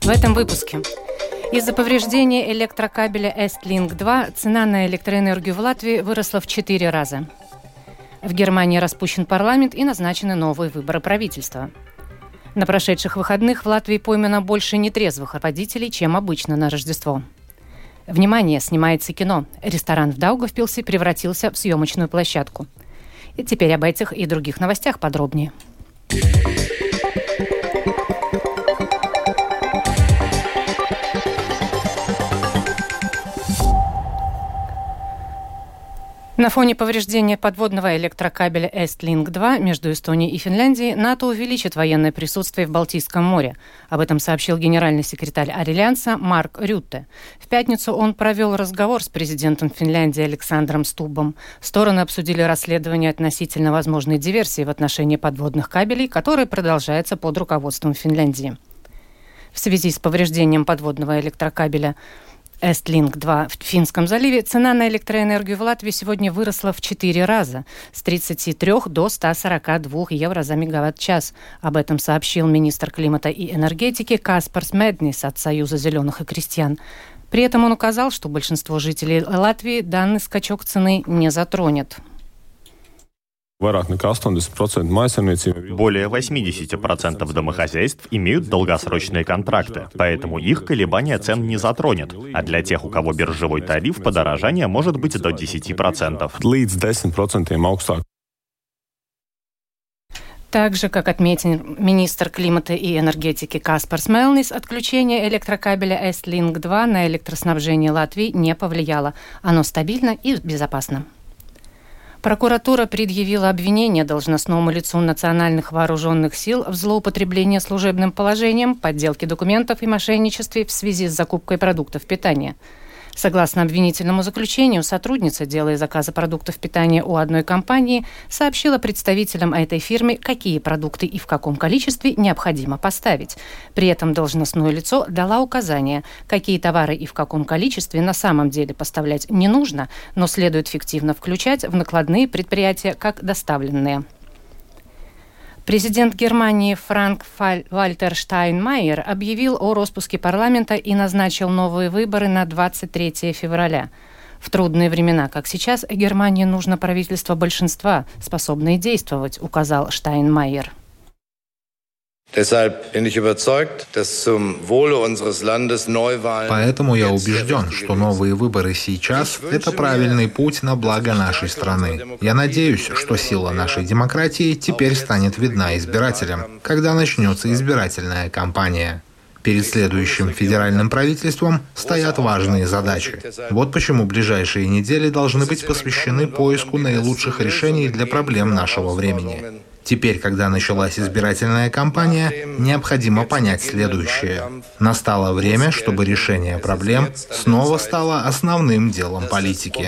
В этом выпуске. Из-за повреждения электрокабеля EstLink-2 цена на электроэнергию в Латвии выросла в 4 раза. В Германии распущен парламент и назначены новые выборы правительства. На прошедших выходных в Латвии поймано больше нетрезвых водителей, чем обычно на Рождество. Внимание, снимается кино. Ресторан в Даугавпилсе превратился в съемочную площадку. И теперь об этих и других новостях подробнее. На фоне повреждения подводного электрокабеля EstLink-2 между Эстонией и Финляндией НАТО увеличит военное присутствие в Балтийском море. Об этом сообщил генеральный секретарь Альянса Марк Рютте. В пятницу он провел разговор с президентом Финляндии Александром Стуббом. Стороны обсудили расследование относительно возможной диверсии в отношении подводных кабелей, которое продолжается под руководством Финляндии. В связи с повреждением подводного электрокабеля EstLink-2 в Финском заливе цена на электроэнергию в Латвии сегодня выросла в 4 раза, с 33 до 142 евро за мегаватт-час. Об этом сообщил министр климата и энергетики Каспарс Меднис от Союза зеленых и крестьян. При этом он указал, что большинство жителей Латвии данный скачок цены не затронет. Более 80% домохозяйств имеют долгосрочные контракты, поэтому их колебания цен не затронет. А для тех, у кого биржевой тариф, подорожание может быть до 10%. Так же, как отметил министр климата и энергетики Каспарс Меднис, отключение электрокабеля EstLink-2 на электроснабжение Латвии не повлияло. Оно стабильно и безопасно. Прокуратура предъявила обвинение должностному лицу национальных вооруженных сил в злоупотреблении служебным положением, подделке документов и мошенничестве в связи с закупкой продуктов питания. Согласно обвинительному заключению, сотрудница, делая заказы продуктов питания у одной компании, сообщила представителям этой фирмы, какие продукты и в каком количестве необходимо поставить. При этом должностное лицо дало указания, какие товары и в каком количестве на самом деле поставлять не нужно, но следует фиктивно включать в накладные предприятия как доставленные. Президент Германии Франк-Вальтер Штайнмайер объявил о распуске парламента и назначил новые выборы на 23 февраля. В трудные времена, как сейчас, Германии нужно правительство большинства, способное действовать, указал Штайнмайер. Поэтому я убежден, что новые выборы сейчас – это правильный путь на благо нашей страны. Я надеюсь, что сила нашей демократии теперь станет видна избирателям, когда начнется избирательная кампания. Перед следующим федеральным правительством стоят важные задачи. Вот почему ближайшие недели должны быть посвящены поиску наилучших решений для проблем нашего времени. Теперь, когда началась избирательная кампания, необходимо понять следующее. Настало время, чтобы решение проблем снова стало основным делом политики.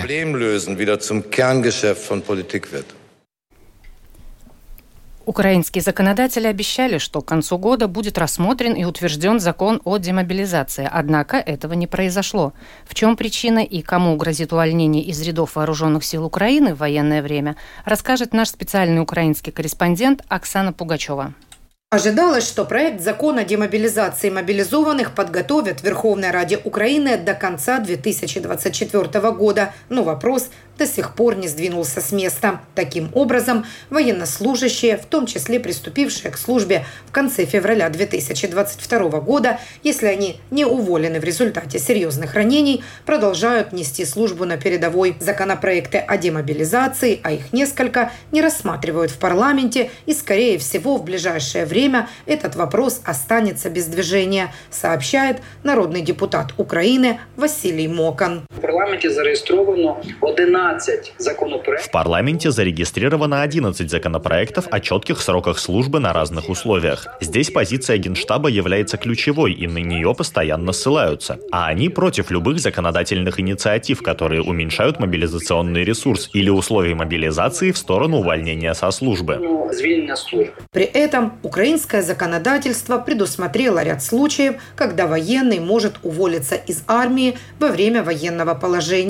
Украинские законодатели обещали, что к концу года будет рассмотрен и утвержден закон о демобилизации. Однако этого не произошло. В чем причина и кому грозит увольнение из рядов вооруженных сил Украины в военное время, расскажет наш специальный украинский корреспондент Оксана Пугачева. Ожидалось, что проект закона о демобилизации мобилизованных подготовят в Верховной Раде Украины до конца 2024 года, но вопрос до сих пор не сдвинулся с места. Таким образом, военнослужащие, в том числе приступившие к службе в конце февраля 2022 года, если они не уволены в результате серьезных ранений, продолжают нести службу на передовой. Законопроекты о демобилизации, а их несколько, не рассматривают в парламенте, и, скорее всего, в ближайшее время этот вопрос останется без движения, сообщает народный депутат Украины Василий Мокан. В парламенте зарегистрировано 11 законопроектов. В парламенте зарегистрировано 11 законопроектов о четких сроках службы на разных условиях. Здесь позиция Генштаба является ключевой, и на нее постоянно ссылаются. А они против любых законодательных инициатив, которые уменьшают мобилизационный ресурс или условия мобилизации в сторону увольнения со службы. При этом украинское законодательство предусмотрело ряд случаев, когда военный может уволиться из армии во время военного положения.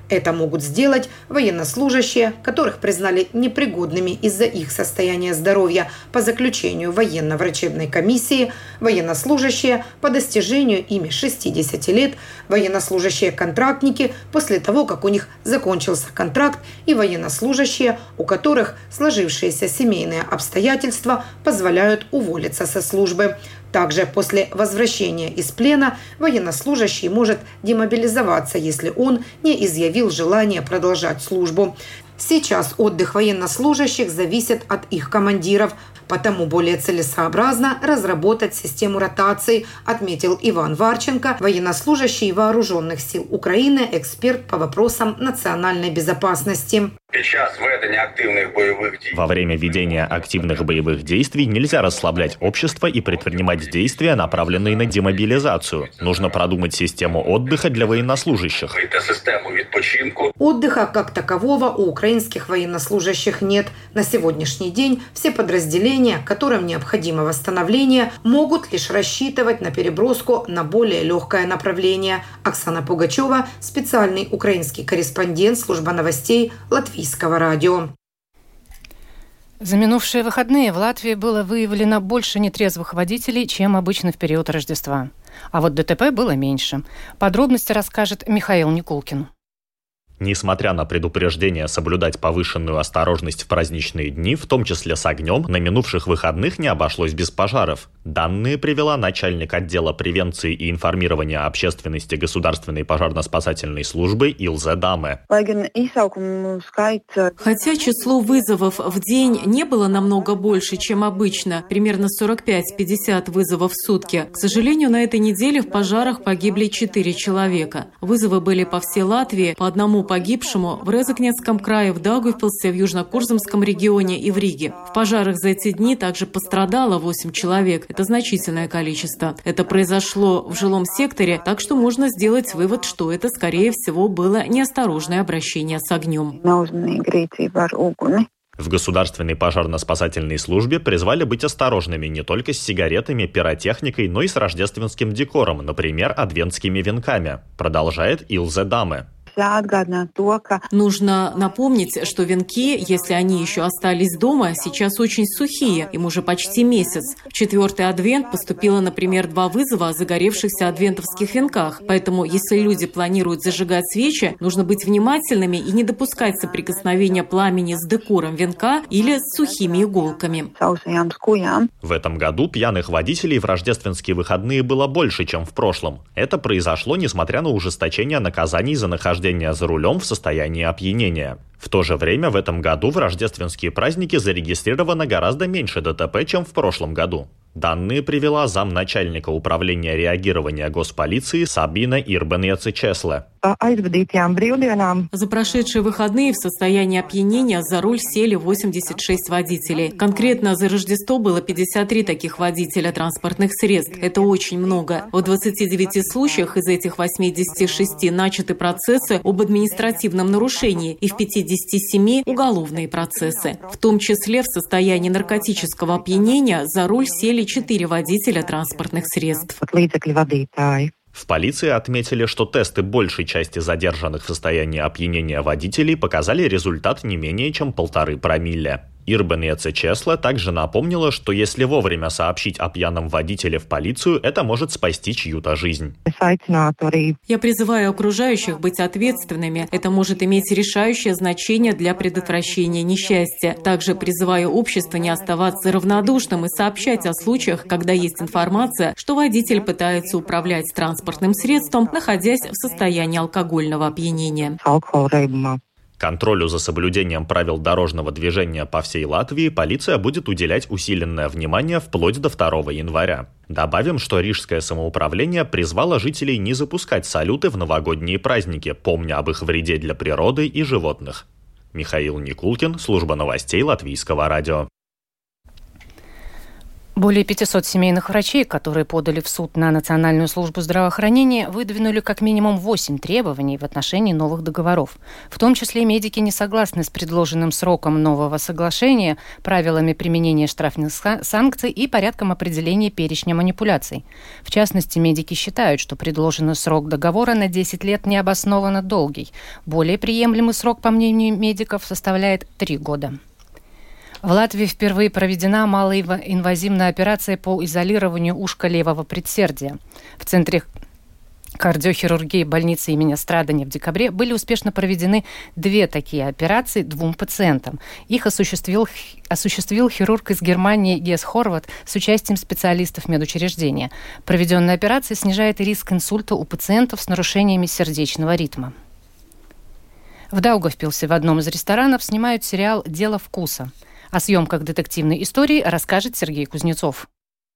Это могут сделать военнослужащие, которых признали непригодными из-за их состояния здоровья по заключению военно-врачебной комиссии, военнослужащие по достижению ими 60 лет, военнослужащие-контрактники после того, как у них закончился контракт, и военнослужащие, у которых сложившиеся семейные обстоятельства позволяют уволиться со службы. Также после возвращения из плена военнослужащий может демобилизоваться, если он не изъявил желания продолжать службу. Сейчас отдых военнослужащих зависит от их командиров, потому более целесообразно разработать систему ротации, отметил Иван Варченко, военнослужащий Вооруженных сил Украины, эксперт по вопросам национальной безопасности. Во время ведения активных боевых действий нельзя расслаблять общество и предпринимать действия, направленные на демобилизацию. Нужно продумать систему отдыха для военнослужащих. Отдыха как такового у украинских военнослужащих нет. На сегодняшний день все подразделения, которым необходимо восстановление, могут лишь рассчитывать на переброску на более легкое направление. Оксана Пугачева, специальный украинский корреспондент, служба новостей Латвийского радио. За минувшие выходные в Латвии было выявлено больше нетрезвых водителей, чем обычно в период Рождества. А вот ДТП было меньше. Подробности расскажет Михаил Никулкин. Несмотря на предупреждение соблюдать повышенную осторожность в праздничные дни, в том числе с огнем, на минувших выходных не обошлось без пожаров. Данные привела начальник отдела превенции и информирования общественности Государственной пожарно-спасательной службы Илзе Даме. Хотя число вызовов в день не было намного больше, чем обычно, примерно 45-50 вызовов в сутки, к сожалению, на этой неделе в пожарах погибли 4 человека. Вызовы были по всей Латвии, по одному погибшему в Резекненском крае, в Даугавпилсе, в Южно-Курзамском регионе и в Риге. В пожарах за эти дни также пострадало 8 человек. Это значительное количество. Это произошло в жилом секторе, так что можно сделать вывод, что это, скорее всего, было неосторожное обращение с огнем. В Государственной пожарно-спасательной службе призвали быть осторожными не только с сигаретами, пиротехникой, но и с рождественским декором, например, адвентскими венками, продолжает Илзе Даме. Нужно напомнить, что венки, если они еще остались дома, сейчас очень сухие, им уже почти месяц. В 4-й адвент поступило, например, 2 вызова о загоревшихся адвентовских венках. Поэтому, если люди планируют зажигать свечи, нужно быть внимательными и не допускать соприкосновения пламени с декором венка или с сухими иголками. В этом году пьяных водителей в рождественские выходные было больше, чем в прошлом. Это произошло, несмотря на ужесточение наказаний за нахождение за рулем в состоянии опьянения. В то же время в этом году в рождественские праздники зарегистрировано гораздо меньше ДТП, чем в прошлом году. Данные привела замначальника управления реагирования госполиции Сабина Ирбенец-Чесле. За прошедшие выходные в состоянии опьянения за руль сели 86 водителей. Конкретно за Рождество было 53 таких водителя транспортных средств. Это очень много. В 29 случаях из этих 86 начаты процессы об административном нарушении и в 57 уголовные процессы. В том числе в состоянии наркотического опьянения за руль сели 4 водителя транспортных средств. В полиции отметили, что тесты большей части задержанных в состоянии опьянения водителей показали результат не менее чем 1,5 промилле. Ирбенец-Чесле также напомнила, что если вовремя сообщить о пьяном водителе в полицию, это может спасти чью-то жизнь. Я призываю окружающих быть ответственными. Это может иметь решающее значение для предотвращения несчастья. Также призываю общество не оставаться равнодушным и сообщать о случаях, когда есть информация, что водитель пытается управлять транспортным средством, находясь в состоянии алкогольного опьянения. Контролю за соблюдением правил дорожного движения по всей Латвии полиция будет уделять усиленное внимание вплоть до 2 января. Добавим, что Рижское самоуправление призвало жителей не запускать салюты в новогодние праздники, помня об их вреде для природы и животных. Михаил Никулкин, служба новостей Латвийского радио. Более 500 семейных врачей, которые подали в суд на Национальную службу здравоохранения, выдвинули как минимум 8 требований в отношении новых договоров. В том числе медики не согласны с предложенным сроком нового соглашения, правилами применения штрафных санкций и порядком определения перечня манипуляций. В частности, медики считают, что предложенный срок договора на 10 лет необоснованно долгий. Более приемлемый срок, по мнению медиков, составляет 3 года. В Латвии впервые проведена малоинвазивная операция по изолированию ушка левого предсердия. В Центре кардиохирургии больницы имени Страдания в декабре были успешно проведены 2 такие операции 2 пациентам. Их осуществил хирург из Германии Гес Хорват с участием специалистов медучреждения. Проведенная операция снижает риск инсульта у пациентов с нарушениями сердечного ритма. В Даугавпилсе в одном из ресторанов снимают сериал «Дело вкуса». О съемках детективной истории расскажет Сергей Кузнецов.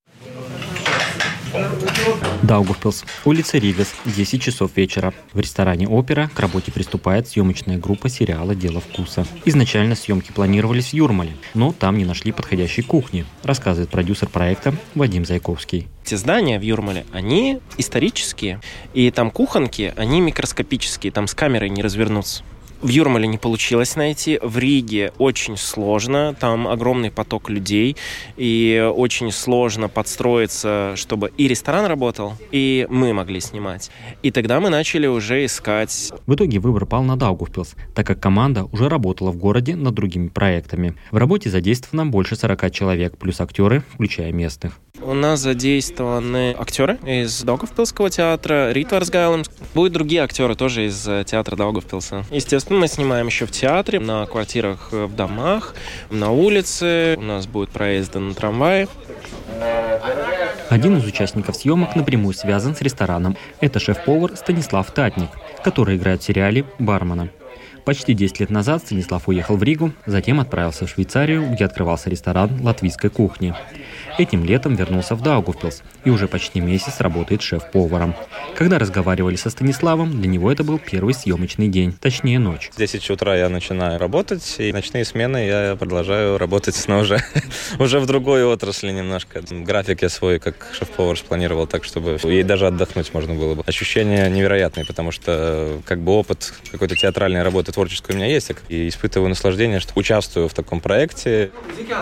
Даугавпилс, улица Ригас, 10 часов вечера. В ресторане «Опера» к работе приступает съемочная группа сериала «Дело вкуса». Изначально съемки планировались в Юрмале, но там не нашли подходящей кухни, рассказывает продюсер проекта Вадим Зайковский. Эти здания в Юрмале, они исторические, и там кухонки, они микроскопические, там с камерой не развернуться. В Юрмале не получилось найти, в Риге очень сложно, там огромный поток людей, и очень сложно подстроиться, чтобы и ресторан работал, и мы могли снимать. И тогда мы начали уже искать. В итоге выбор пал на Даугавпилс, так как команда уже работала в городе над другими проектами. В работе задействовано больше 40 человек, плюс актеры, включая местных. У нас задействованы актеры из Даугавпилсского театра, Ритварс Гайлем. Будут другие актеры тоже из театра Даугавпилса. Естественно, мы снимаем еще в театре, на квартирах, в домах, на улице. У нас будет проезды на трамвае. Один из участников съемок напрямую связан с рестораном. Это шеф-повар Станислав Татник, который играет в сериале «Бармена». Почти 10 лет назад Станислав уехал в Ригу, затем отправился в Швейцарию, где открывался ресторан латвийской кухни. Этим летом вернулся в Даугавпилс и уже почти месяц работает шеф-поваром. Когда разговаривали со Станиславом, для него это был первый съемочный день, точнее ночь. В 10 утра я начинаю работать, и ночные смены я продолжаю работать, но уже в другой отрасли немножко. График я свой как шеф-повар спланировал так, чтобы ей даже отдохнуть можно было бы. Ощущения невероятные, потому что как бы опыт какой-то театральной работы творческой у меня есть, и испытываю наслаждение, что участвую в таком проекте.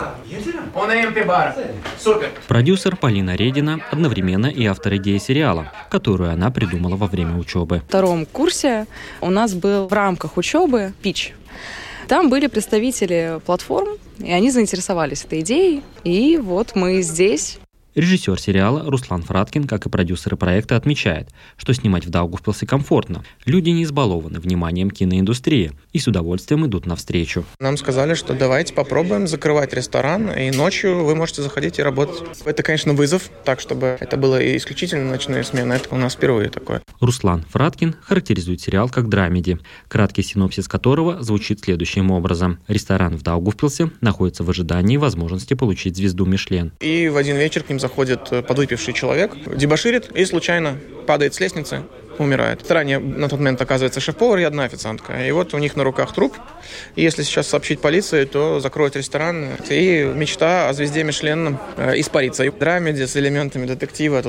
Продюсер Полина Редина одновременно и автор идеи сериала, которую она придумала во время учебы. В 2 курсе у нас был в рамках учебы питч. Там были представители платформ, и они заинтересовались этой идеей, и вот мы здесь. Режиссер сериала Руслан Фраткин, как и продюсеры проекта, отмечает, что снимать в Даугавпилсе комфортно. Люди не избалованы вниманием киноиндустрии и с удовольствием идут навстречу. Нам сказали, что давайте попробуем закрывать ресторан, и ночью вы можете заходить и работать. Это, конечно, вызов, так, чтобы это было и исключительно ночные смены. Это у нас впервые такое. Руслан Фраткин характеризует сериал как драмеди, краткий синопсис которого звучит следующим образом. Ресторан в Даугавпилсе находится в ожидании возможности получить звезду Мишлен. И в один вечер к ним заходит подвыпивший человек, дебоширит и случайно падает с лестницы, умирает. В ресторане на тот момент оказывается шеф-повар и одна официантка. И вот у них на руках труп. И если сейчас сообщить полиции, то закроют ресторан. И мечта о звезде Мишлен испарится. И драмеди с элементами детектива.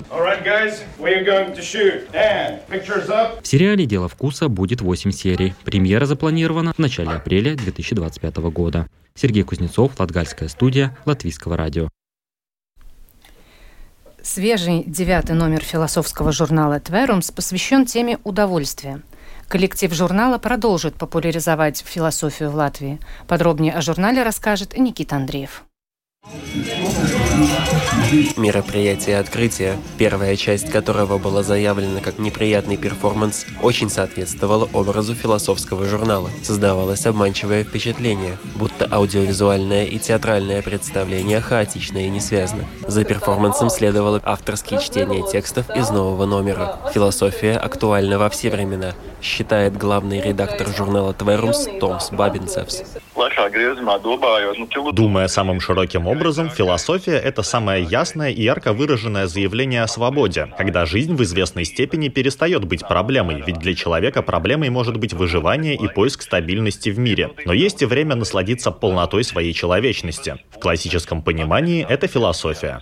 В сериале «Дело вкуса» будет 8 серий. Премьера запланирована в начале апреля 2025 года. Сергей Кузнецов, Латгальская студия, Латвийского радио. Свежий 9-й номер философского журнала «Тверумс» посвящен теме удовольствия. Коллектив журнала продолжит популяризовать философию в Латвии. Подробнее о журнале расскажет Никита Андреев. Мероприятие открытия, первая часть которого была заявлена как неприятный перформанс, очень соответствовало образу философского журнала. Создавалось обманчивое впечатление, будто аудиовизуальное и театральное представление хаотично и не связано. За перформансом следовало авторские чтения текстов из нового номера. Философия актуальна во все времена, считает главный редактор журнала «Тверумс» Томс Бабинцевс. Думая самым широким образом, философия – это самое ясное и ярко выраженное заявление о свободе, когда жизнь в известной степени перестает быть проблемой, ведь для человека проблемой может быть выживание и поиск стабильности в мире. Но есть и время насладиться полнотой своей человечности. В классическом понимании это философия.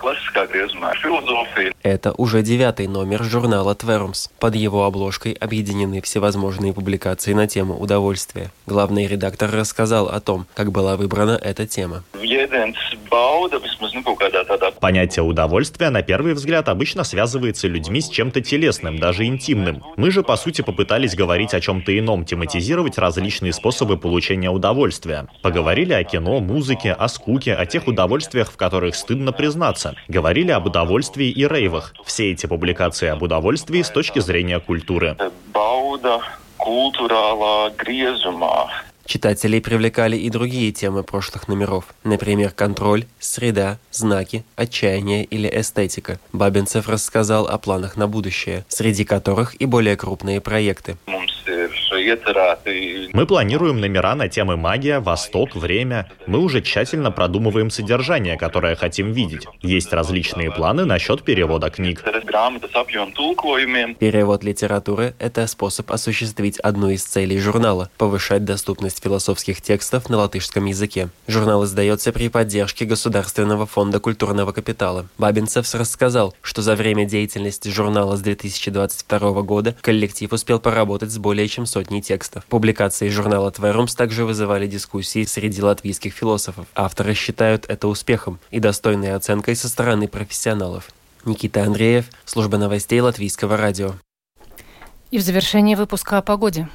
Это уже 9-й номер журнала Tverums. Под его обложкой объединены всевозможные публикации на тему удовольствия. Главный редактор рассказал о том, как была выбрана эта тема. Понятие удовольствия, на первый взгляд, обычно связывается людьми с чем-то телесным, даже интимным. Мы же, по сути, попытались говорить о чем-то ином, тематизировать различные способы получения удовольствия. Поговорили о кино, музыке, о скуке, о тех удовольствиях, в которых стыдно признаться. Говорили об удовольствии и рейвах. Все эти публикации об удовольствии с точки зрения культуры. Читателей привлекали и другие темы прошлых номеров. Например, контроль, среда, знаки, отчаяние или эстетика. Бабинцев рассказал о планах на будущее, среди которых и более крупные проекты. Мы планируем номера на темы магия, Восток, время. Мы уже тщательно продумываем содержание, которое хотим видеть. Есть различные планы насчет перевода книг. Перевод литературы – это способ осуществить одну из целей журнала – повышать доступность философских текстов на латышском языке. Журнал издается при поддержке Государственного фонда культурного капитала. Бабинцев рассказал, что за время деятельности журнала с 2022 года коллектив успел поработать с более чем сотней текстов. Публикации журнала Tverums также вызывали дискуссии среди латвийских философов. Авторы считают это успехом и достойной оценкой со стороны профессионалов. Никита Андреев, служба новостей Латвийского радио. И в завершении выпуска о погоде.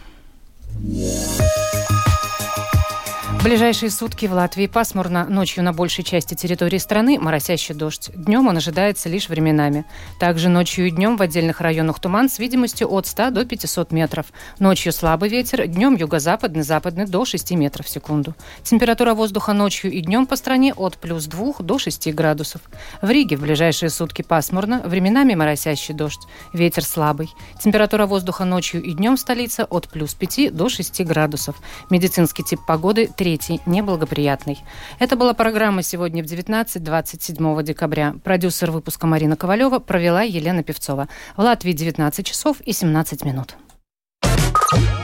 В ближайшие сутки в Латвии пасмурно, ночью на большей части территории страны моросящий дождь. Днем он ожидается лишь временами. Также ночью и днем в отдельных районах туман с видимостью от 100 до 500 метров. Ночью слабый ветер, днем юго-западный, западный до 6 метров в секунду. Температура воздуха ночью и днем по стране от плюс 2 до 6 градусов. В Риге в ближайшие сутки пасмурно, временами моросящий дождь. Ветер слабый. Температура воздуха ночью и днем в столице от плюс 5 до 6 градусов. Медицинский тип погоды 3 неблагоприятный. Это была программа «Сегодня в 19», 27 декабря. Продюсер выпуска Марина Ковалева, провела Елена Певцова. В Латвии 19 часов и 17 минут.